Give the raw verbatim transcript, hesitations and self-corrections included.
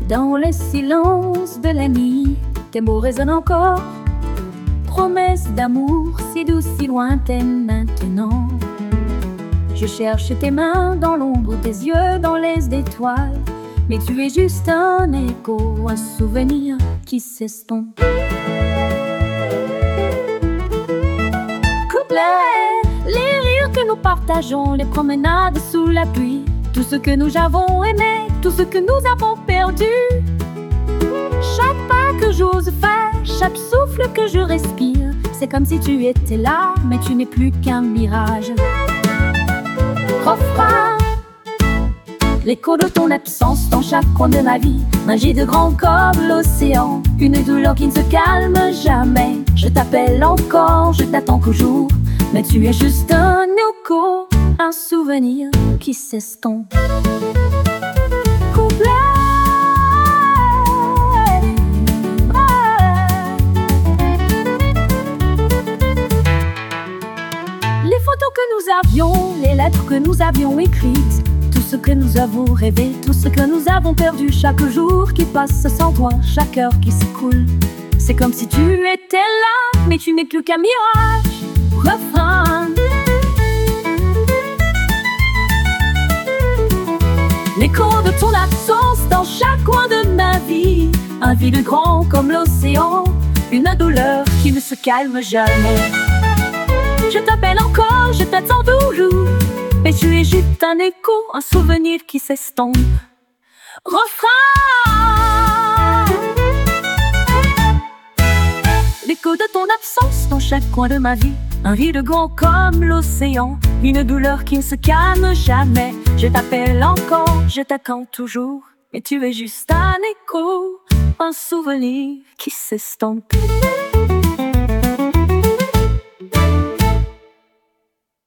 Dans le silence de la nuit, tes mots résonnent encore. Promesses d'amour si douces, si lointaines maintenant. Je cherche tes mains dans l'ombre, tes yeux dans les étoiles. Mais tu es juste un écho, un souvenir qui s'estompe. Couplet, les rires que nous partageons, les promenades sous la pluie, tout ce que nous avons aimé, tout ce que nous avons perdu. Chaque pas que j'ose faire, chaque souffle que je respire, c'est comme si tu étais là, mais tu n'es plus qu'un mirage. Refrain, l'écho de ton absence dans chaque coin de ma vie, magie de grand comme l'océan, une douleur qui ne se calme jamais. Je t'appelle encore, je t'attends toujours, mais tu es juste un écho, un souvenir qui s'estompe. Couplet, les photos que nous avions, les lettres que nous avions écrites, tout ce que nous avons rêvé, tout ce que nous avons perdu, chaque jour qui passe sans toi, chaque heure qui s'écoule, c'est comme si tu étais là, mais tu n'es plus qu'un mirage. Refrain, l'écho de ton absence dans chaque coin de ma vie, un vide grand comme l'océan, une douleur qui ne se calme jamais. Je t'appelle encore, je t'attends toujours, mais tu es juste un écho, un souvenir qui s'estompe. Refrain, l'écho de ton absence dans chaque coin de ma vie, un vide grand comme l'océan, une douleur qui ne se calme jamais. Je t'appelle encore, je t'attends toujours, mais tu es juste un écho, un souvenir qui s'estompe.